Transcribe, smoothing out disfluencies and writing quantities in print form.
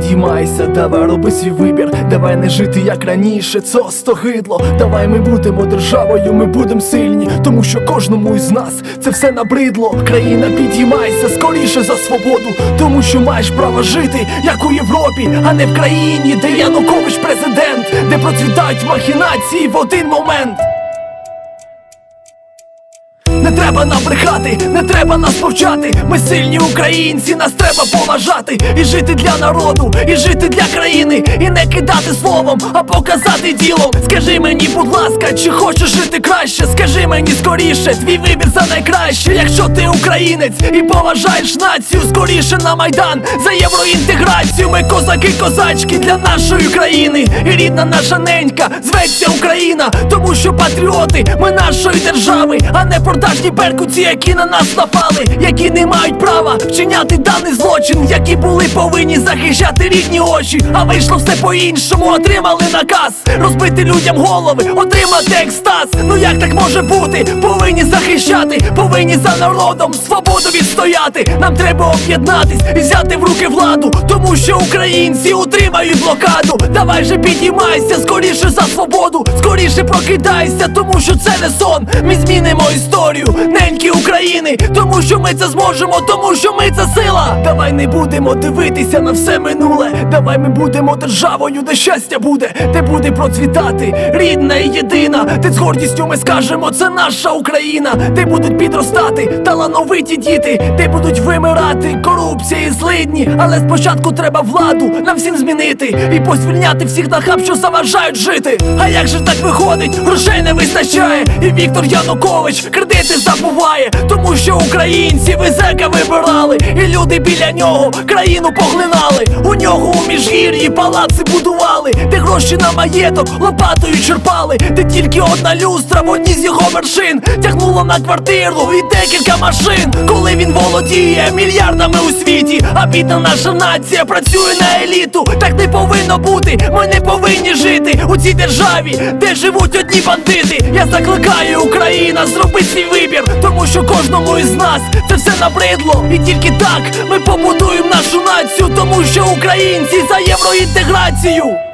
підіймайся, давай роби свій вибір. Давай не жити як раніше, це остогидло. Давай ми будемо державою, ми будемо сильні, тому що кожному із нас це все набридло. Країна, підіймайся скоріше за свободу, тому що маєш право жити, як у Європі, а не в країні, де Янукович президент, де процвітають махінації в один момент. Не треба нам брехати, не треба нас повчати. Ми сильні українці, нас треба поважати. І жити для народу, і жити для країни. І не кидати словом, а показати ділом. Скажи мені, будь ласка, чи хочеш жити краще? Скажи мені скоріше, твій вибір за найкраще. Якщо ти українець і поважаєш націю, скоріше на Майдан за євроінтеграцію. Ми козаки-козачки для нашої країни. І рідна наша ненька зветься Україна, тому що патріоти ми нашої держави, а не продажні беркутці, які на нас напали, які не мають права вчиняти даний злочин, які були повинні захищати рідні очі, а вийшло все по-іншому. Отримали наказ розбити людям голови, отримати екстаз. Ну як так може бути? Повинні захищати, повинні за народом свободу відстояти. Нам треба об'єднатись і взяти в руки владу, тому що українці утримають блокаду. Давай же підіймайся скоріше за свободу, скоріше прокидайся, тому що це не сон. Ми змінимо історію неньки України, тому що ми це зможемо, тому що ми це сила. Давай не будемо дивитися на все минуле. Давай ми будемо державою, де щастя буде, де буде процвітати рідна і єдина, де з гордістю ми скажемо, це наша Україна, де будуть підростати талановиті діти, де будуть вимирати корупція і злидні. Але спочатку треба владу нам всім змінити і позвільняти всіх нахаб, що заважають жити. А як же так виходить? Грошей не вистачає, і Віктор Янукович кредити забуває, тому що українці везека вибирали, і люди біля нього країну поглинали. У нього у Міжгір'ї палаци будували, де гроші на маєток лопатою черпали, де тільки одна люстра в одній з його вершин тягнула на квартиру і декілька машин. Коли він володіє мільярдами у світі, а бідна наша нація працює на еліту. Так не повинно бути, ми не повинні жити у цій державі, де живуть одні бандити. Я закликаю, Україна, зроби свій вибір, тому що кожному із нас це все набридло. І тільки так ми побудуємо нашу націю, тому що українці за євроінтеграцію.